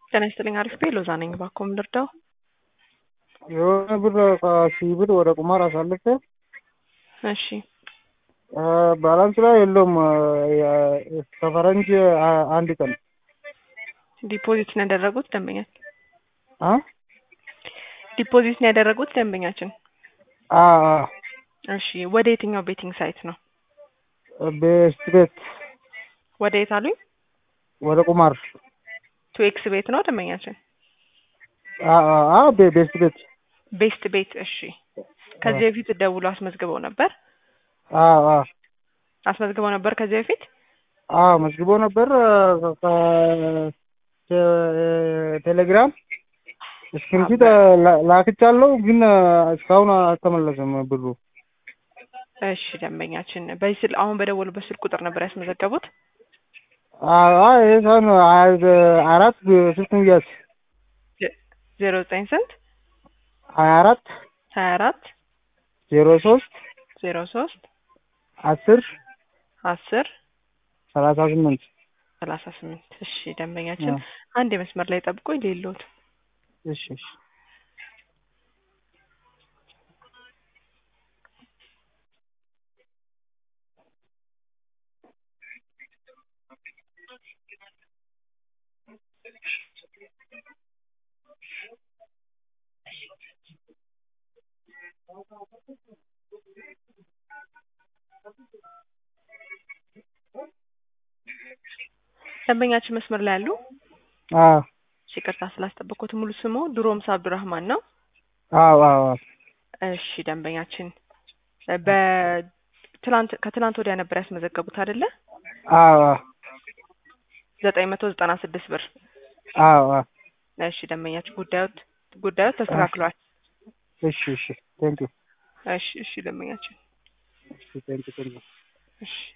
ጤና ይስጥልኝ አሪፍ ቤ ሎዛ ነኝ። እባክዎ ምን ልርዳው? የሆነ ብር ከሺህ ብር ወደ ቁማር አሳልፌ እሺ ባላንስ ላይ የለውም። ከፈረንጅ አንድ ቀን ዲፖዚት ነው ያደረጉት ደንበኛ አ ዲፖዚት ነው ያደረጉት ደንበኛችን። አ እሺ ወደ የትኛው ቤቲንግ ሳይት ነው? ቤስት ቤት ወደ የት አሉኝ? ወደ ቁማር ቱ ኤክስ ቤት ነው ደንበኛችን። ቤስት ቤት ቤስት ቤት። እሺ ከዚህ በፊት ደውሎ አስመዝግበው ነበር? አስመዝግበው ነበር ከዚህ በፊት? መዝግቦ ነበር። ቴሌግራም ስክሪንሾት ላክቻለሁ፣ ግን እስካሁን አልተመለሰም ብሩ። እሺ ደንበኛችን በስል አሁን በደወሉበት ስልክ ቁጥር ነበር ያስመዘገቡት? ይሄ ሳይሆን 4 ስልክ እንያዝ 09 ስንት 24 03 10 38 እሺ ደንበኛችን አንድ የመስመር ላይ ጠብቆኝ ሌሎት። እሺ ደንበኛችን መስመር ላይ አሉ? ይቅርታ ስላስጠበቅኩት። ሙሉ ስሙ ድሮምስ አብዱራህማን ነው? እሺ ደንበኛችን ከትላንት ወዲያ ነበር ያስመዘገቡት አይደለ? 996 ብር። እሺ ደንበኛችን ጉዳዩ ተስተካክሏል። እሺ ቴንክ ዩ። እሺ ደንበኛችን ቴንክ ዩ። እሺ